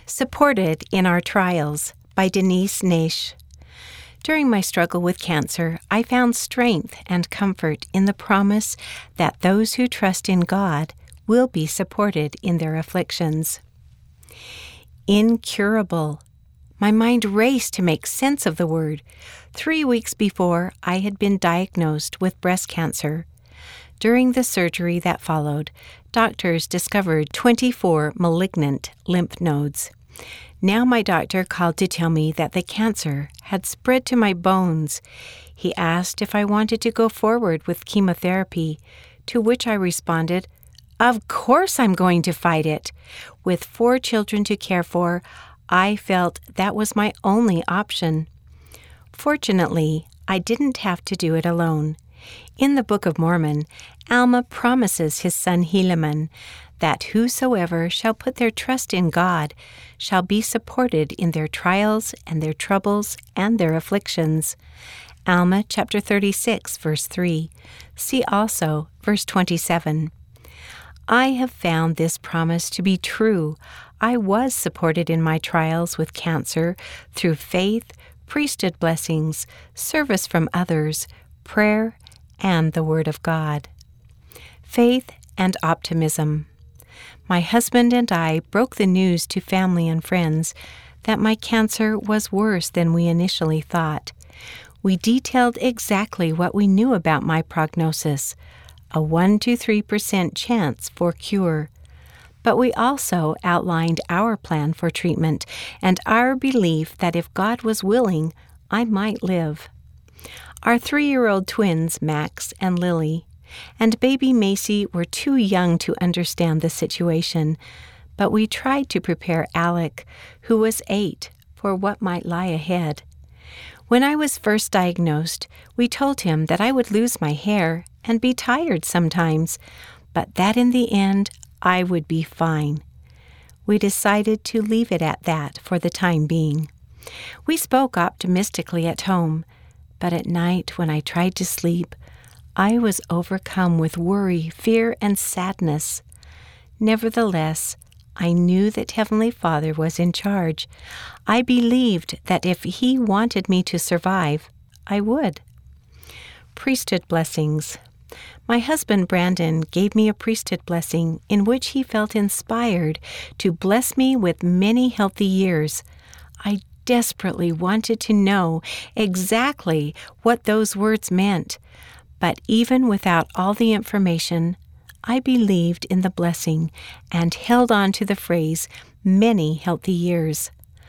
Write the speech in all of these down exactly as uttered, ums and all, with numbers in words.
Supported in Our Trials by Denise Naish. During my struggle with cancer, I found strength and comfort in the promise that those who trust in God will be supported in their afflictions. Incurable. My mind raced to make sense of the word. Three weeks before, I had been diagnosed with breast cancer. During the surgery that followed, doctors discovered twenty-four malignant lymph nodes. Now my doctor called to tell me that the cancer had spread to my bones. He asked if I wanted to go forward with chemotherapy, to which I responded, "Of course I'm going to fight it." With four children to care for, I felt that was my only option. Fortunately, I didn't have to do it alone. In the Book of Mormon, Alma promises his son Helaman that whosoever shall put their trust in God shall be supported in their trials and their troubles and their afflictions. Alma chapter thirty-six, verse three. See also verse twenty-seven. I have found this promise to be true. I was supported in my trials with cancer through faith, priesthood blessings, service from others, prayer, and the Word of God. Faith and optimism. My husband and I broke the news to family and friends that my cancer was worse than we initially thought. We detailed exactly what we knew about my prognosis, a one to three percent chance for cure. But we also outlined our plan for treatment and our belief that if God was willing, I might live. Our three-year-old twins, Max and Lily, and baby Macy were too young to understand the situation, but we tried to prepare Alec, who was eight, for what might lie ahead. When I was first diagnosed, we told him that I would lose my hair and be tired sometimes, but that in the end, I would be fine. We decided to leave it at that for the time being. We spoke optimistically at home, but at night when I tried to sleep, I was overcome with worry, fear, and sadness. Nevertheless, I knew that Heavenly Father was in charge. I believed that if He wanted me to survive, I would. Priesthood blessings. My husband Brandon gave me a priesthood blessing in which he felt inspired to bless me with many healthy years. I desperately wanted to know exactly what those words meant, but even without all the information, I believed in the blessing and held on to the phrase, many healthy years.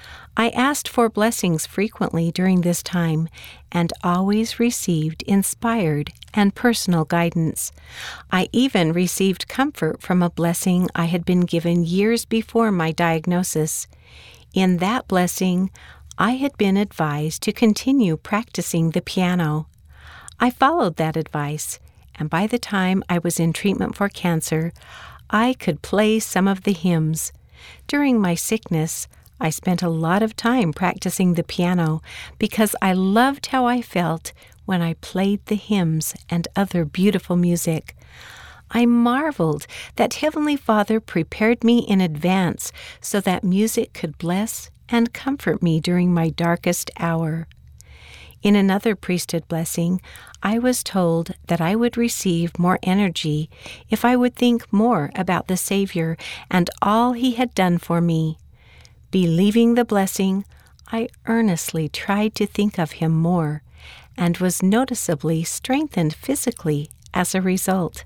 I asked for blessings frequently during this time and always received inspired and personal guidance. I even received comfort from a blessing I had been given years before my diagnosis. In that blessing, I had been advised to continue practicing the piano. I followed that advice, and by the time I was in treatment for cancer, I could play some of the hymns. During my sickness, I spent a lot of time practicing the piano because I loved how I felt when I played the hymns and other beautiful music. I marveled that Heavenly Father prepared me in advance so that music could bless and comfort me during my darkest hour. In another priesthood blessing, I was told that I would receive more energy if I would think more about the Savior and all He had done for me. Believing the blessing, I earnestly tried to think of Him more and was noticeably strengthened physically as a result.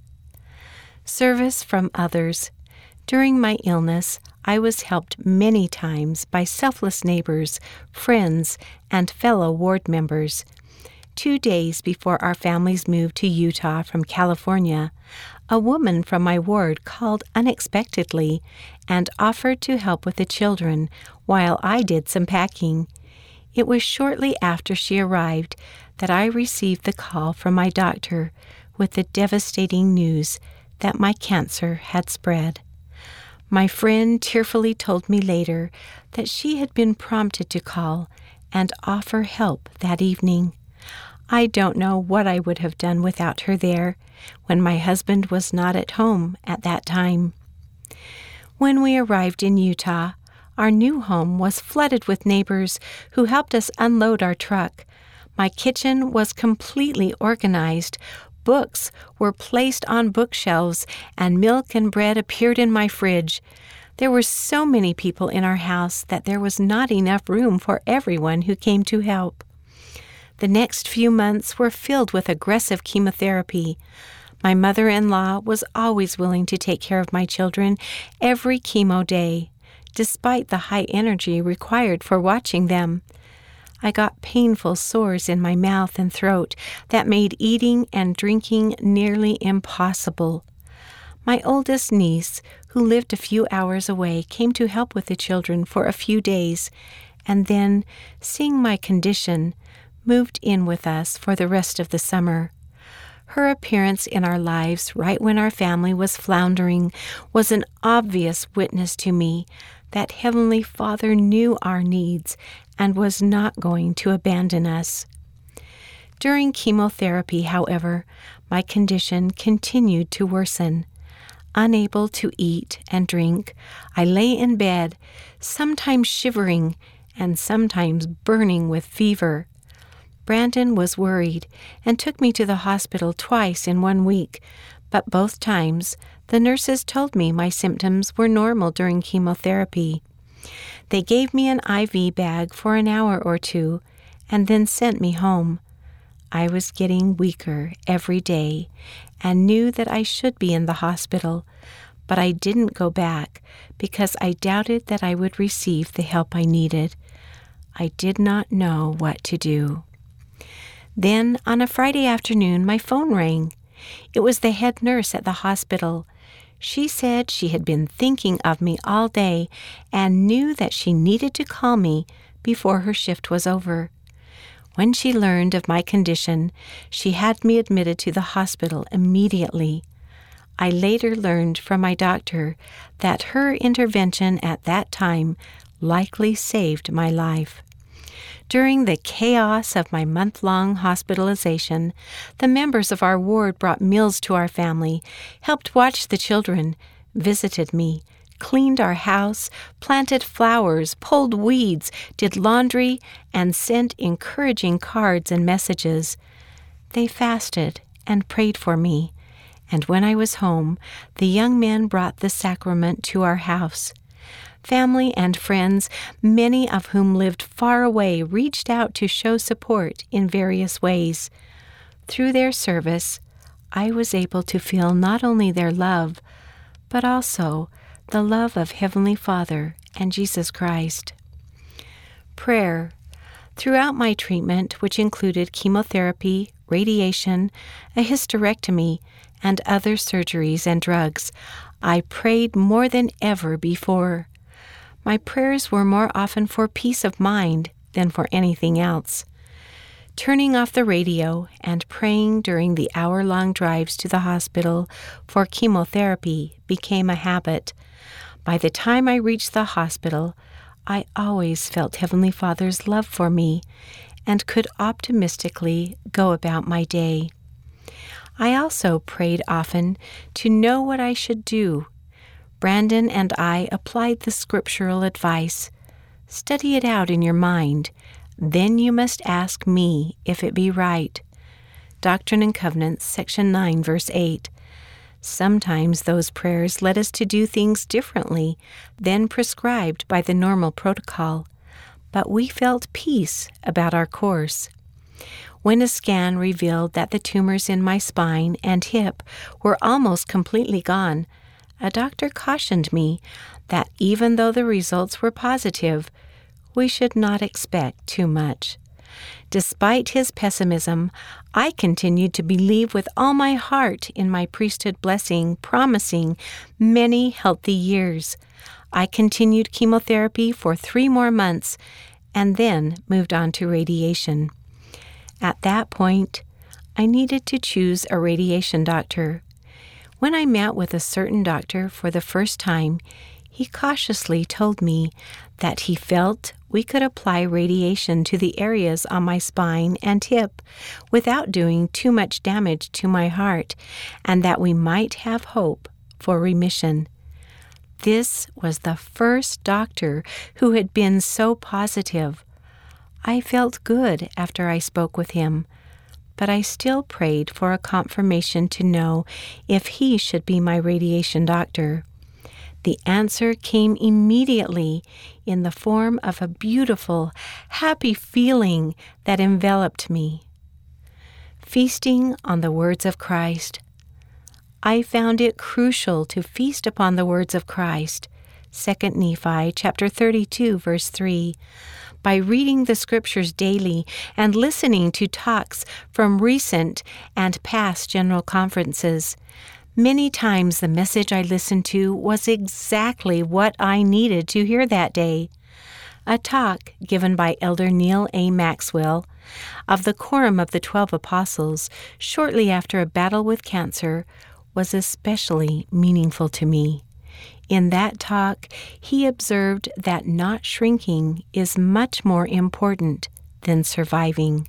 Service from others. During my illness, I was helped many times by selfless neighbors, friends, and fellow ward members. Two days before our families moved to Utah from California, a woman from my ward called unexpectedly and offered to help with the children while I did some packing. It was shortly after she arrived that I received the call from my doctor with the devastating news that my cancer had spread. My friend tearfully told me later that she had been prompted to call and offer help that evening. I don't know what I would have done without her there when my husband was not at home at that time. When we arrived in Utah, Our new home was flooded with neighbors who helped us unload our truck. My kitchen was completely organized. Books were placed on bookshelves, and milk and bread appeared in my fridge. There were so many people in our house that there was not enough room for everyone who came to help. The next few months were filled with aggressive chemotherapy. My mother-in-law was always willing to take care of my children every chemo day, despite the high energy required for watching them. I got painful sores in my mouth and throat that made eating and drinking nearly impossible. My oldest niece, who lived a few hours away, came to help with the children for a few days, and then, seeing my condition, moved in with us for the rest of the summer. Her appearance in our lives right when our family was floundering was an obvious witness to me that Heavenly Father knew our needs and was not going to abandon us. During chemotherapy, however, my condition continued to worsen. Unable to eat and drink, I lay in bed, sometimes shivering and sometimes burning with fever. Brandon was worried and took me to the hospital twice in one week, but both times the nurses told me my symptoms were normal during chemotherapy. They gave me an I V bag for an hour or two and then sent me home. I was getting weaker every day and knew that I should be in the hospital, but I didn't go back because I doubted that I would receive the help I needed. I did not know what to do. Then, on a Friday afternoon, my phone rang. It was the head nurse at the hospital. She said she had been thinking of me all day and knew that she needed to call me before her shift was over. When she learned of my condition, she had me admitted to the hospital immediately. I later learned from my doctor that her intervention at that time likely saved my life. During the chaos of my month-long hospitalization, the members of our ward brought meals to our family, helped watch the children, visited me, cleaned our house, planted flowers, pulled weeds, did laundry, and sent encouraging cards and messages. They fasted and prayed for me, and when I was home, the young men brought the sacrament to our house. Family and friends, many of whom lived far away, reached out to show support in various ways. Through their service, I was able to feel not only their love, but also the love of Heavenly Father and Jesus Christ. Prayer. Throughout my treatment, which included chemotherapy, radiation, a hysterectomy, and other surgeries and drugs, I prayed more than ever before. My prayers were more often for peace of mind than for anything else. Turning off the radio and praying during the hour-long drives to the hospital for chemotherapy became a habit. By the time I reached the hospital, I always felt Heavenly Father's love for me and could optimistically go about my day. I also prayed often to know what I should do. Brandon and I applied the scriptural advice. Study it out in your mind. Then you must ask me if it be right. Doctrine and Covenants, section nine, verse eight. Sometimes those prayers led us to do things differently than prescribed by the normal protocol, but we felt peace about our course. When a scan revealed that the tumors in my spine and hip were almost completely gone, a doctor cautioned me that even though the results were positive, we should not expect too much. Despite his pessimism, I continued to believe with all my heart in my priesthood blessing, promising many healthy years. I continued chemotherapy for three more months and then moved on to radiation. At that point, I needed to choose a radiation doctor. When I met with a certain doctor for the first time, he cautiously told me that he felt we could apply radiation to the areas on my spine and hip without doing too much damage to my heart, and that we might have hope for remission. This was the first doctor who had been so positive. I felt good after I spoke with him, but I still prayed for a confirmation to know if he should be my radiation doctor. The answer came immediately in the form of a beautiful, happy feeling that enveloped me. Feasting on the words of Christ. I found it crucial to feast upon the words of Christ, Second Nephi chapter thirty-two, verse three, by reading the scriptures daily and listening to talks from recent and past general conferences. Many times the message I listened to was exactly what I needed to hear that day. A talk given by Elder Neil A. Maxwell of the Quorum of the Twelve Apostles shortly after a battle with cancer was especially meaningful to me. In that talk, he observed that not shrinking is much more important than surviving.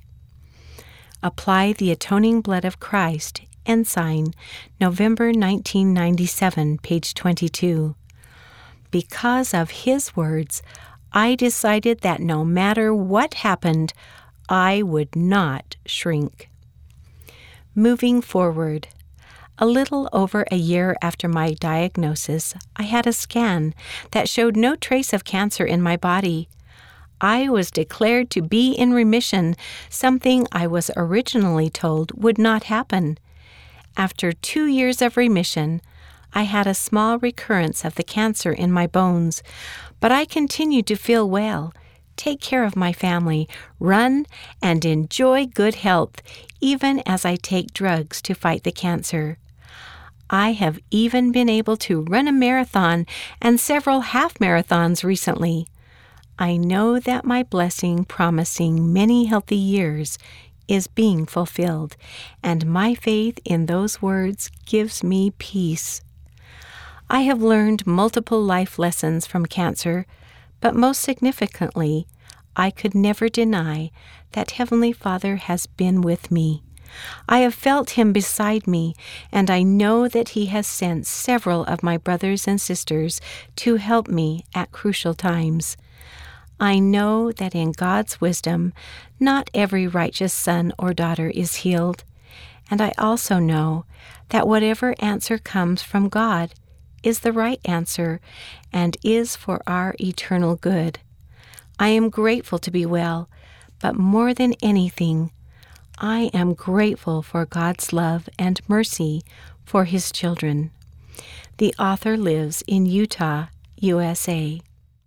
Apply the Atoning Blood of Christ, Ensign, November nineteen ninety-seven, page twenty-two. Because of his words, I decided that no matter what happened, I would not shrink. Moving forward. A little over a year after my diagnosis, I had a scan that showed no trace of cancer in my body. I was declared to be in remission, something I was originally told would not happen. After two years of remission, I had a small recurrence of the cancer in my bones, but I continued to feel well, take care of my family, run, and enjoy good health, even as I take drugs to fight the cancer. I have even been able to run a marathon and several half marathons recently. I know that my blessing promising many healthy years is being fulfilled, and my faith in those words gives me peace. I have learned multiple life lessons from cancer, but most significantly, I could never deny that Heavenly Father has been with me. I have felt Him beside me, and I know that He has sent several of my brothers and sisters to help me at crucial times. I know that in God's wisdom, not every righteous son or daughter is healed, and I also know that whatever answer comes from God is the right answer and is for our eternal good. I am grateful to be well, but more than anything, I am grateful for God's love and mercy for His children. The author lives in Utah, U S A.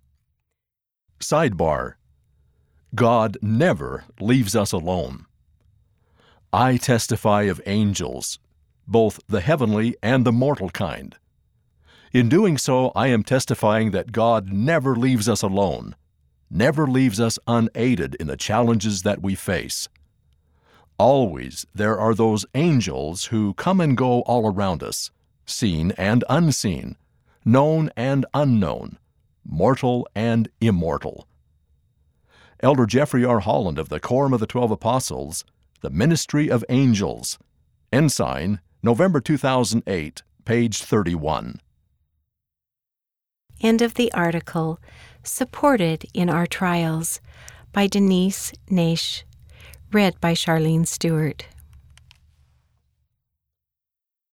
Sidebar: God never leaves us alone. I testify of angels, both the heavenly and the mortal kind. In doing so, I am testifying that God never leaves us alone, never leaves us unaided in the challenges that we face. Always there are those angels who come and go all around us, seen and unseen, known and unknown, mortal and immortal. Elder Jeffrey R. Holland of the Quorum of the Twelve Apostles, The Ministry of Angels, Ensign, November two thousand eight, page thirty-one. End of the article, Supported in Our Trials, by Denise Naish, read by Charlene Stewart.